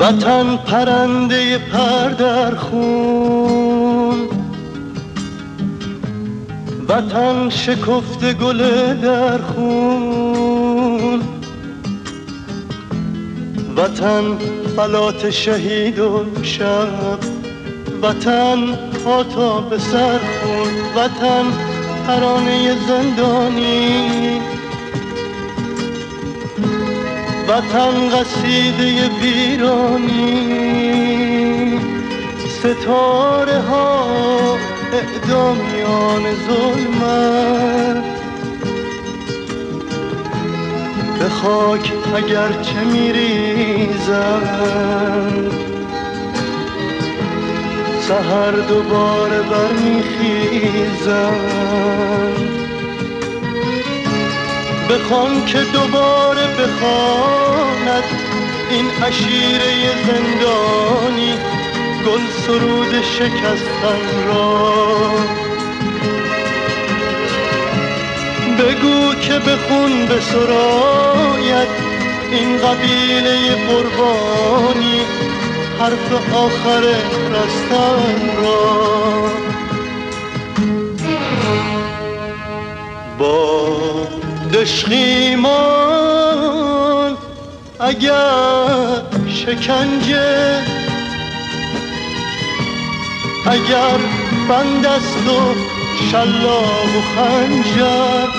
وطن پرنده پر در خون، وطن شکفته گل در خون، وطن فلات شهید و شب، وطن پا به سر خون، وطن ترانه زندانی، وطن قصیده ویرانی، ستاره ها اعدامیان ظلمت، به خاک اگرچه میریزند سحر دوباره برمیخیزند. بخوان که دوباره بخواند این عشیره زندانی گل سرود شکستن را. بگو که بخون بسراید این قبیله قربانی حرف آخر رستن را. با دشخیمان اگر شکنجه، اگر بند است و شلاق و خنجر،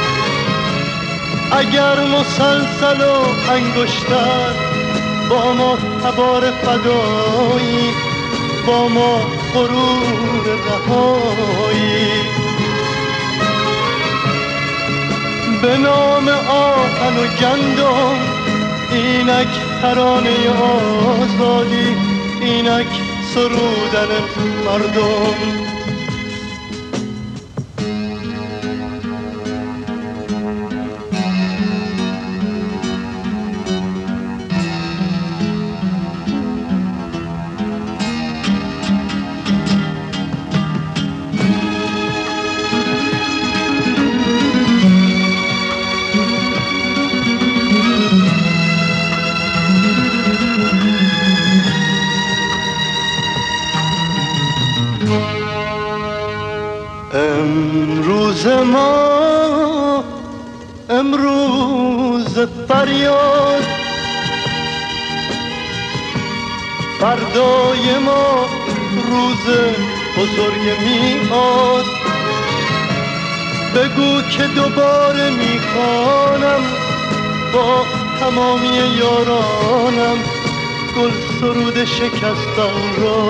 اگر مسلسل و انگشتر با ما تبار فدایی، با ما غرور رهایی، به نام آهن و گندم اینک ترانه آزادی، اینک سرودن مردم. امروز ما امروز فریاد، فردای ما روز بزرگ میاد. بگو که دوباره میخوانم با تمامی یارانم گل سرود شکستن را.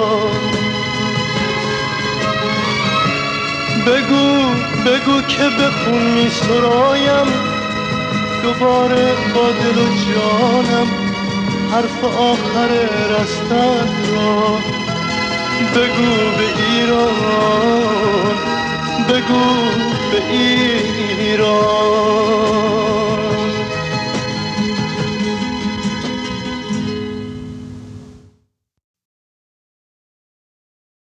بگو که بخون می سرایم دوباره با دل و جانم حرف آخر رستن را. بگو به ایران، بگو به ایران.